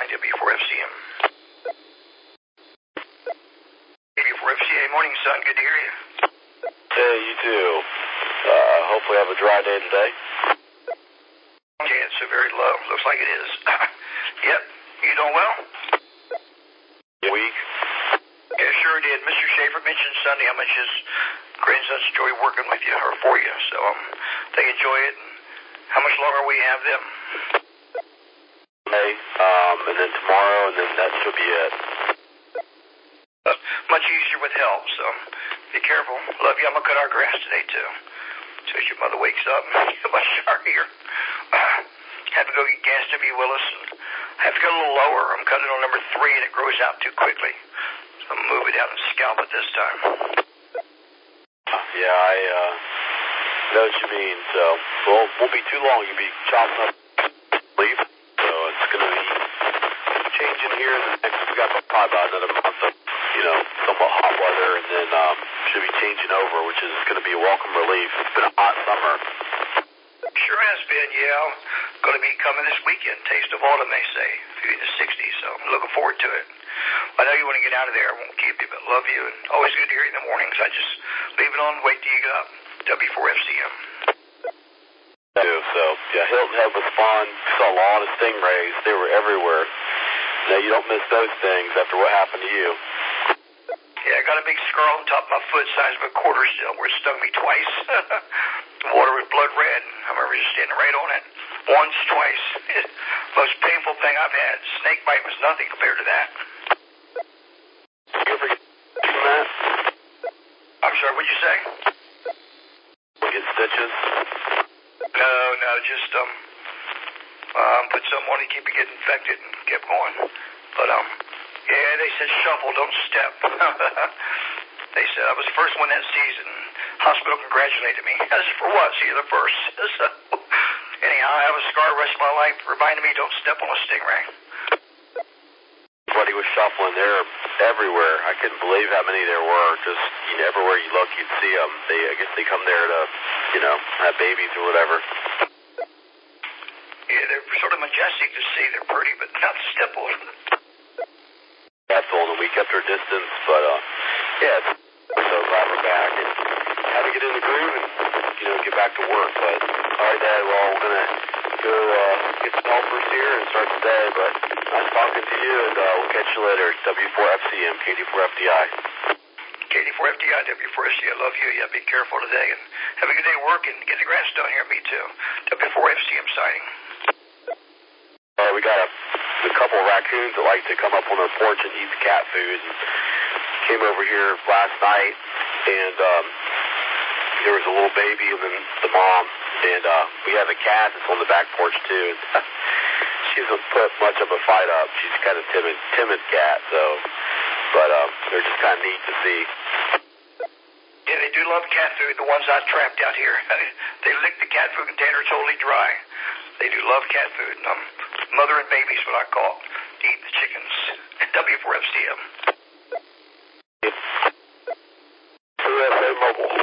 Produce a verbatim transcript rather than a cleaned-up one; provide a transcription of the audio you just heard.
W four F C M. W four F C A, morning, son. Good to hear you. Hey, you too. Uh, hopefully have a dry day today. Okay, it's a very low. Looks like it is. Yep. You doing well? Week? Yeah, sure did. Mister Schaefer mentioned Sunday how much his grandsons enjoy working with you or for you. So um, they enjoy it. And how much longer we have them? Hey, um, and then tomorrow, and then that should be it. Uh, much easier with help, so be careful. Love you. I'm going to cut our grass today, too. So as your mother wakes up, I'm much sorrier. Uh, have to go get gas W. Willis. And I have to go a little lower. I'm cutting on number three, and it grows out too quickly. So I'm going to move it out and scalp it this time. Yeah, I uh, know what you mean. So, well, won't be too long. You'll be chopping up leaf. So it's going to be changing here in the next, we got probably about another month of, you know, somewhat hot weather, and then um, should be changing over, which is going to be a welcome relief. It's been a hot summer. Sure has been, yeah. Going to be coming this weekend. Taste of autumn, they say. Few in the sixties, so I'm looking forward to it. I know you want to get out of there. I won't keep you, but love you, and always good to hear you in the mornings. I just leave it on and wait till you get up. W four F C M. So, yeah, Hilton Head was fun. Saw a lot of stingrays. They were everywhere. Now, you don't miss those things after what happened to you. Yeah, I got a big scar on top of my foot, size of a quarter still, where it stung me twice. The water was blood red. I remember just standing right on it. Once, twice. Most painful thing I've had. Snake bite was nothing compared to that. You ever get that? I'm sorry, what'd you say? Get stitches? No, no, just, um, um, put something on to keep it getting infected and kept going. But, um, yeah, they said shuffle, don't step. They said I was the first one that season. Hospital congratulated me. I said, for what? So you're the first. So, anyhow, I have a scar the rest of my life reminding me don't step on a stingray. Everybody was shuffling. They're everywhere. I couldn't believe how many there were. Just, you know, everywhere you look, you'd see them. They, I guess they come there to, you know, have babies or whatever. Yeah, they're sort of majestic to see. They're pretty, but not stippled. That's all. And we kept our distance, but, uh, yeah, we're so glad we're back. And had to get in the groove and, you know, get back to work. But, all right, Dad, well, we're going to go uh, get some helpers here and start the day. But nice talking to you, and uh, we'll catch you later. W four F C M, K D four F D I. K D four F D I, W four F C I, love you. Yeah, be careful today. And have a good day working. Get the grass done here, me too. W four F C M sighting. Uh, we got a, a couple of raccoons that like to come up on our porch and eat the cat food. And came over here last night, and um, there was a little baby and then the mom. And uh, we have a cat that's on the back porch, too. And she doesn't put much of a fight up. She's kind of timid, timid cat, so. But um, they're just kind of neat to see. Yeah, they do love cat food, the ones I trapped out here. They lick the cat food container totally dry. They do love cat food. Um, mother and baby is what I call it. To eat the chickens. W four F C M. U S A Mobile.